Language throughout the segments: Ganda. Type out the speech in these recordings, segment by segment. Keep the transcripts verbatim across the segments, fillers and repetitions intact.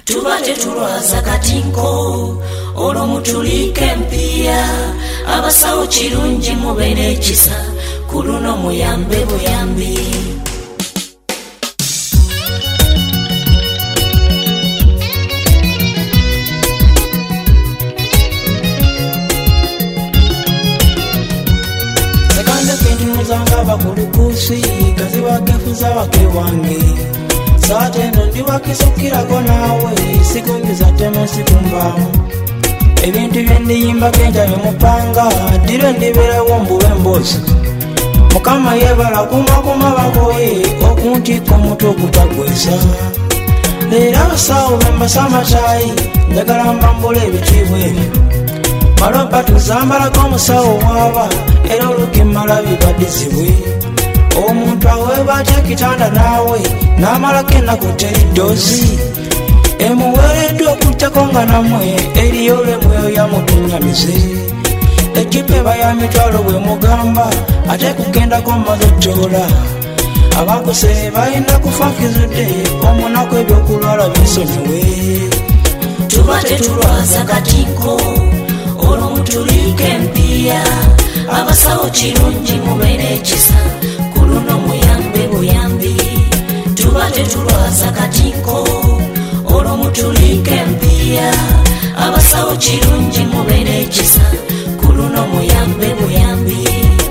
tubate tulwaza katinko olwo mutulike mpiya abasawo kirungi mubeere ekisa ku luno muyambe buyambi. Zanga bakulukusi kazi wakefuza wake wange sate ndo ndi wakisukirako nawe sikungiza teme sikumbamu ebintu byendiyimba kenja bimupanga dire ndiberewo mbuwe mbozi mukama yebala kumakuma bakoye okuntiko muto okutagweza leero abasawo bembasa amatayi njagala mbambula ebitiibwa ebyo maloba tuzambalako omusawo waba era olukimala bibadizibwe omuntu aweeba atya ekitanda naawe n'amalako ennaku teri ddoozi emuweereddwa okuttako nga namwe eriyo olw'emweyo yamutunyamize ekipa eba ya mitwalo bwe mugamba ate kugendako mmaze ottoola abakuse balina kufankizudde omunaku ebyokulwala bisonyiwe tuba tetulwaza katinko olwo mutulike mpiya abasawo kirungi mubeere ekisa ku luno muyambe buyambi tuba tetulwaza katinko olwo mutulike mpiya abasawo kirungi mubeere ekisa ku luno muyambe buyambi.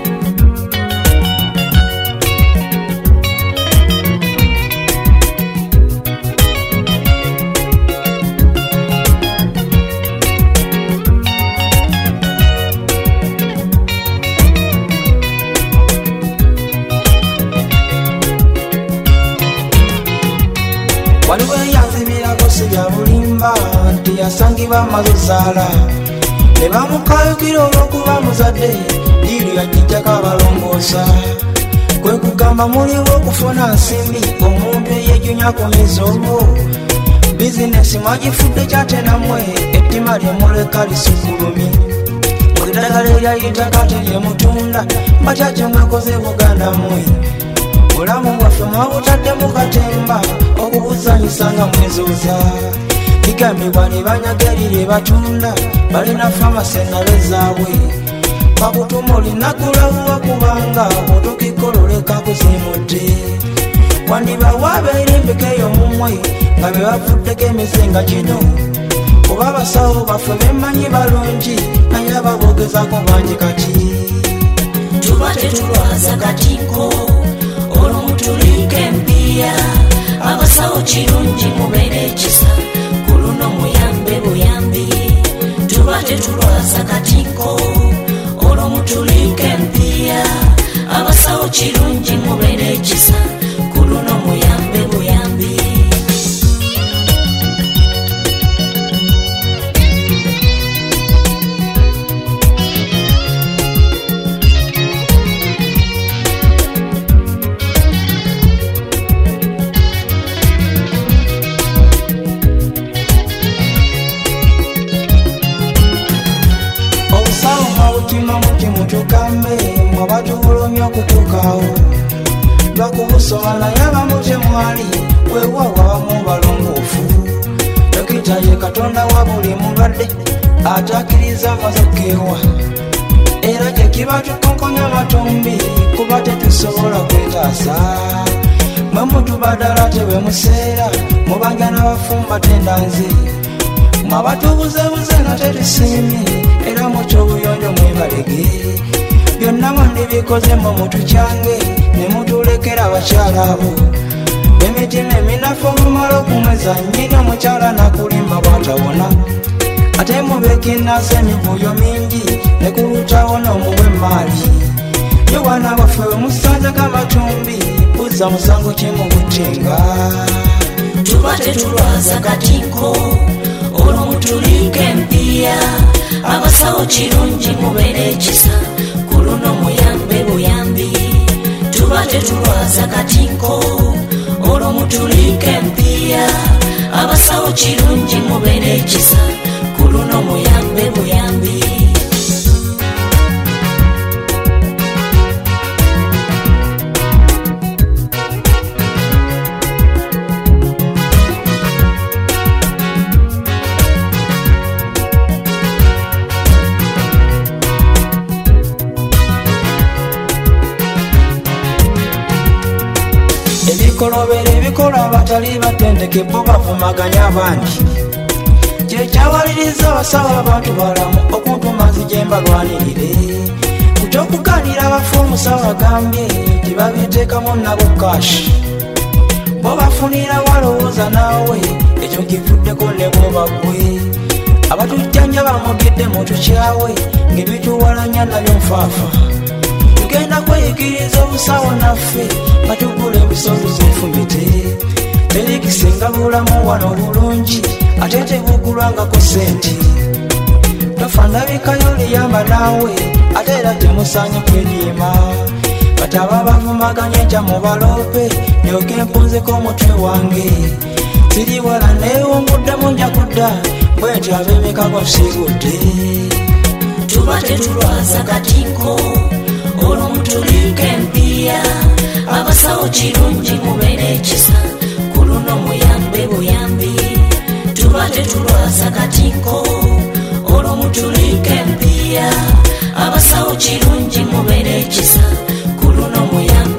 waliwo eyanzibirako sibya bulimba nti yasangibwa amazozaala ne bamukayukira olw'okuba muzadde liiru yajijjako abalongoosa kwe kugamba muliwo okufuna nsimbi omuntu eyejunya ku mizi olwo bizinesi mwagifudde kyatenamwe ettima lyemuleka lisukulumi eddagala eryayitaka teryemutunda mbakyakye mwekoze buganda mwe bulamu bwaffe mwabutadde mu katemba okubuzanyisa nga mwezooza bigambibwa ne banyagalire batunda balina famasi ennabe zaabwe bakutuma olinagulabuwa kubanga otukikololeka kuzimudde wandibawa abeera embikeeyo mumwe nga be bavuddeko emizinga gino oba abasawo baffe bemmanyi balungi naye ababogezako bangi kati tuba tetulwaza katinko olwo mutulike mpiya abasawo kirungi mubeere ekisa ku luno muyambe buyambi tuba tetulwaza katinko olwo mutulike mpiya abasawo kirungi mubeere ekisa ku luno muyambe buyambi. Tukambe mwabatubulomya okutukawo lwakubusoma naye abamu temwali weewawa abamu balongoofu dokita ye katonda wa buli mulwadde atakkiriza amaze okukeewa era kye kiba tukonkonya amatumbi kuba tetusobola kwetaasa mwe mutubadala tewe museera mubanja n'abafumba tendanze mwabatubuzebuze nga tetusiimye era mukyobuyonjo mwebalege byonna mwandibikoze mu mutu kyange ne mutulekera abakyala abo emitima eminafu mumala okumweza nnyina omukyala nakulimba bwatawona ate mubekinasa emivuyo mingi ne kulutawona omuwe emaali yo wana baffe wemusanjaga amatumbi buzza musango kyemubuttenga tuba tetulwaza katinko olwo mutulike mpiya abasawo kirungi mubeere ekisa ku luno muyambe buyambi tuba tetulwaza katinko olwo mutulike mpiya abasawo kirungi mubeere ekisa ku luno muyambe buyambi. ebikolobero ebikola abatali batendeke bo bavumaganya abandi kyekyawaliriza abasawo abantu balamu okuntumazi gye mbalwanirire kutyokuganira abafu omusawo agambye tibabiteekamu nabo kashi bo bafunira walowooza naawe ekyo kivuddeko ne bwobagwe abatujjanja bamugidde mu tukyawe ng'ebituwalanya nabyo nfaafa tugenda kweyigiriza obusawo naffe batugula ebisozo zenfumite terikisinga bulamu wano bulungi ate tebugulwangako senti tofa ndabikayo liyamba naawe ate era temusaanye kwediima bataba bavumaganya enkya mu balope nyoke mpunzeko omutwe wange siri wala neewumbuddemu nja kudda bwentyo ab'emikago nsigudde tuba tetulwaza katinko olwo mutulika empiya abasawo kirungi mubeere ekisa ku luno muyambe buyambi tuba tetulwaza katinko olwo mutulika empiya abasawo kirungi mubeere ekisa ku luno muyambe